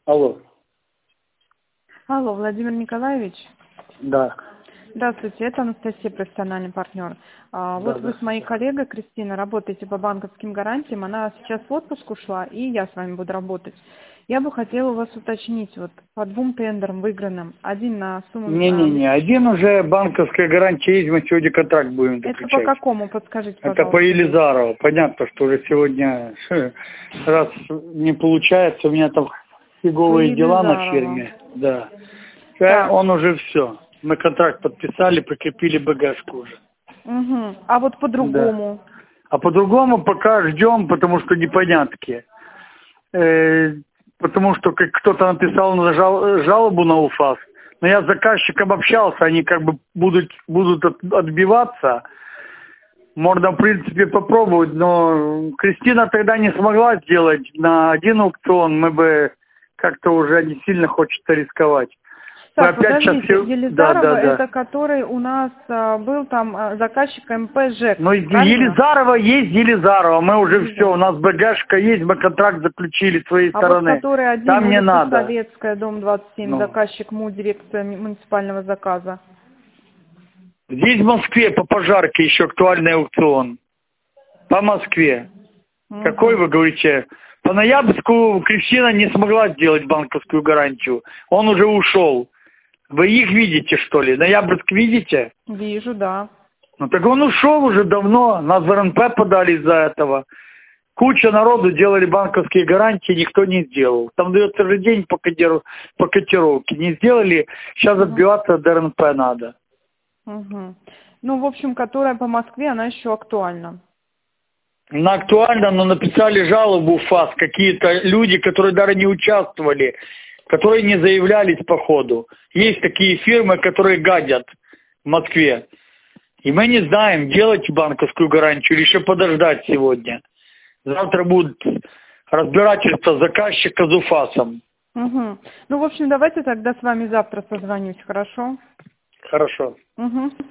Алло. Алло, Владимир Николаевич. Да. Здравствуйте, это Анастасия, профессиональный партнер. Вот вы с моей коллегой Кристиной работаете по банковским гарантиям. Она сейчас в отпуск ушла, и я с вами буду работать. Я бы хотела у вас уточнить, вот по 2 тендерам выигранным. Один на сумму... Не-не-не, один уже банковская гарантия есть, мы сегодня контракт будем заключать. Это по какому, подскажите, пожалуйста. Это по Елизарову. Понятно, что уже сегодня, раз не получается, у меня там фиговые дела на фирме. Да. Он уже все. Мы контракт подписали, прикрепили БГшку уже. Угу. А вот по-другому? Да. А по-другому пока ждем, потому что непонятки. Потому что как кто-то написал жалобу на УФАС, но я с заказчиком общался, они как бы будут отбиваться. Можно, в принципе, попробовать, но Кристина тогда не смогла сделать на один аукцион, мы бы как-то уже не сильно хочется рисковать. Так, подождите, Елизарова, это который у нас был там заказчик МП ЖЭК. Ну, Елизарова есть Елизарова, мы уже все, у нас БГшка есть, мы контракт заключили с своей стороны. Вот который один, там не надо. Советская, дом 27, заказчик МУ, дирекция муниципального заказа. Здесь в Москве по пожарке еще актуальный аукцион. По Москве. Какой вы говорите? По Ноябрьску Кристина не смогла сделать банковскую гарантию. Он уже ушел. Вы их видите, что ли? Ноябрьск видите? Вижу, да. Ну так он ушел уже давно. Нас в РНП подали из-за этого. Куча народу делали банковские гарантии, никто не сделал. Там дается же день по котировке. Не сделали, сейчас отбиваться от РНП надо. Ну, в общем, которая по Москве, она еще актуальна. Она актуальна, но написали жалобу в ФАС какие-то люди, которые даже не участвовали, которые не заявлялись по ходу. Есть такие фирмы, которые гадят в Москве. И мы не знаем, делать банковскую гарантию или еще подождать сегодня. Завтра будет разбирательство заказчика с УФАСом. Ну, в общем, давайте тогда с вами завтра созвонюсь, хорошо? Хорошо.